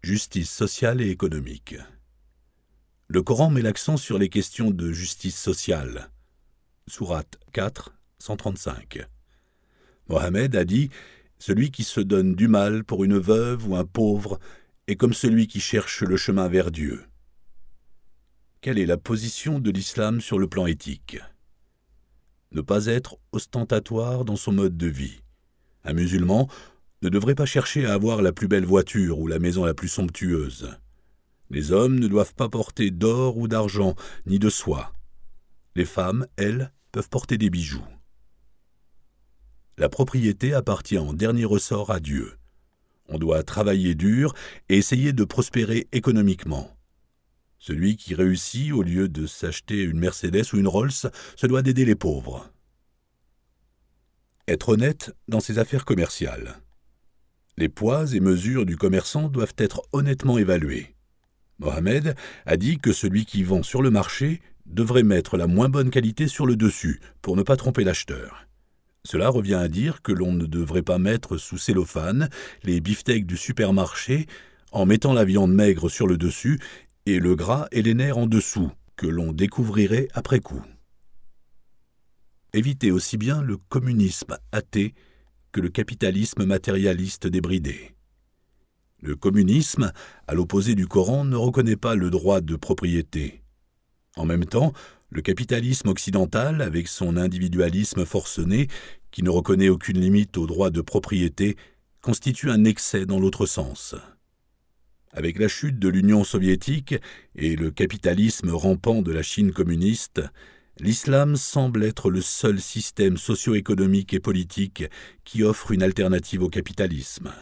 Justice sociale et économique. Le Coran met l'accent sur les questions de justice sociale. Sourate 4, 135. Mohammed a dit « Celui qui se donne du mal pour une veuve ou un pauvre est comme celui qui cherche le chemin vers Dieu. » Quelle est la position de l'islam sur le plan éthique ? Ne pas être ostentatoire dans son mode de vie. Un musulman ne devrait pas chercher à avoir la plus belle voiture ou la maison la plus somptueuse. Les hommes ne doivent pas porter d'or ou d'argent, ni de soie. Les femmes, elles, peuvent porter des bijoux. La propriété appartient en dernier ressort à Dieu. On doit travailler dur et essayer de prospérer économiquement. Celui qui réussit, au lieu de s'acheter une Mercedes ou une Rolls, se doit d'aider les pauvres. Être honnête dans ses affaires commerciales. Les poids et mesures du commerçant doivent être honnêtement évalués. Mohammed a dit que celui qui vend sur le marché devrait mettre la moins bonne qualité sur le dessus pour ne pas tromper l'acheteur. Cela revient à dire que l'on ne devrait pas mettre sous cellophane les beefsteaks du supermarché en mettant la viande maigre sur le dessus et le gras et les nerfs en dessous, que l'on découvrirait après coup. Éviter aussi bien le communisme athée que le capitalisme matérialiste débridé. Le communisme, à l'opposé du Coran, ne reconnaît pas le droit de propriété. En même temps, le capitalisme occidental, avec son individualisme forcené, qui ne reconnaît aucune limite au droit de propriété, constitue un excès dans l'autre sens. Avec la chute de l'Union soviétique et le capitalisme rampant de la Chine communiste, l'islam semble être le seul système socio-économique et politique qui offre une alternative au capitalisme.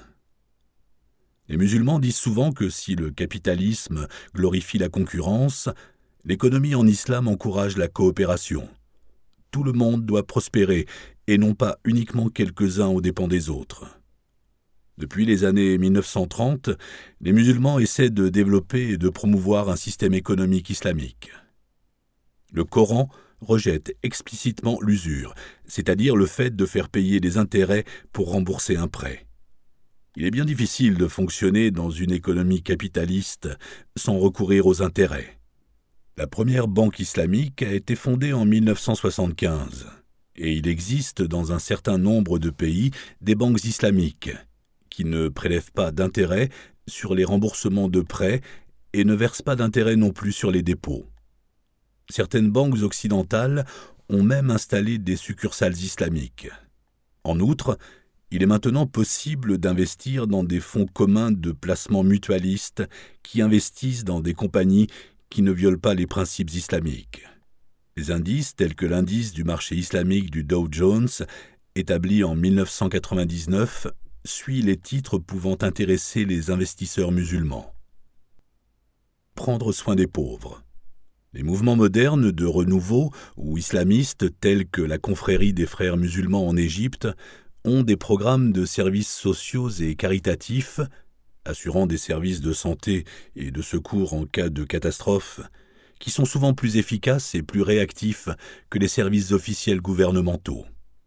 Les musulmans disent souvent que si le capitalisme glorifie la concurrence, l'économie en islam encourage la coopération. Tout le monde doit prospérer et non pas uniquement quelques-uns aux dépens des autres. Depuis les années 1930, les musulmans essaient de développer et de promouvoir un système économique islamique. Le Coran rejette explicitement l'usure, c'est-à-dire le fait de faire payer des intérêts pour rembourser un prêt. Il est bien difficile de fonctionner dans une économie capitaliste sans recourir aux intérêts. La première banque islamique a été fondée en 1975 et il existe dans un certain nombre de pays des banques islamiques qui ne prélèvent pas d'intérêts sur les remboursements de prêts et ne versent pas d'intérêts non plus sur les dépôts. Certaines banques occidentales ont même installé des succursales islamiques. En outre, il est maintenant possible d'investir dans des fonds communs de placement mutualistes qui investissent dans des compagnies qui ne violent pas les principes islamiques. Les indices tels que l'indice du marché islamique du Dow Jones, établi en 1999, suit les titres pouvant intéresser les investisseurs musulmans. Prendre soin des pauvres. Les mouvements modernes de renouveau ou islamistes tels que la confrérie des frères musulmans en Égypte ont des programmes de services sociaux et caritatifs, assurant des services de santé et de secours en cas de catastrophe, qui sont souvent plus efficaces et plus réactifs que les services officiels gouvernementaux.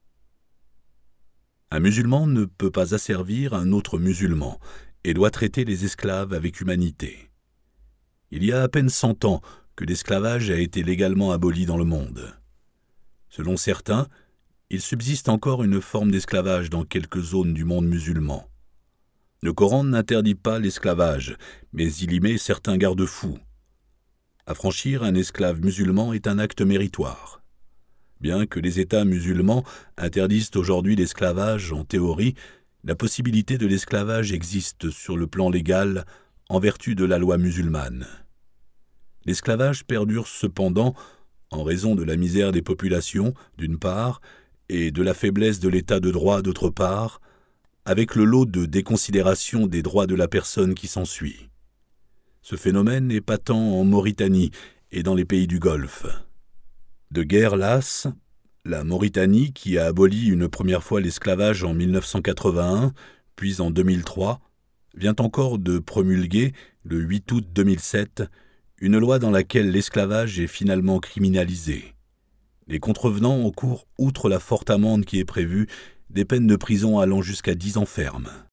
Un musulman ne peut pas asservir un autre musulman et doit traiter les esclaves avec humanité. Il y a à peine 100 ans que l'esclavage a été légalement aboli dans le monde. Selon certains, il subsiste encore une forme d'esclavage dans quelques zones du monde musulman. Le Coran n'interdit pas l'esclavage, mais il y met certains garde-fous. Affranchir un esclave musulman est un acte méritoire. Bien que les États musulmans interdisent aujourd'hui l'esclavage en théorie, la possibilité de l'esclavage existe sur le plan légal en vertu de la loi musulmane. L'esclavage perdure cependant en raison de la misère des populations, d'une part, et de la faiblesse de l'état de droit, d'autre part, avec le lot de déconsidération des droits de la personne qui s'ensuit. Ce phénomène est patent en Mauritanie et dans les pays du Golfe. De guerre lasse, la Mauritanie, qui a aboli une première fois l'esclavage en 1981, puis en 2003, vient encore de promulguer, le 8 août 2007, une loi dans laquelle l'esclavage est finalement criminalisé. Les contrevenants encourent, outre la forte amende qui est prévue, des peines de prison allant jusqu'à 10 ans ferme.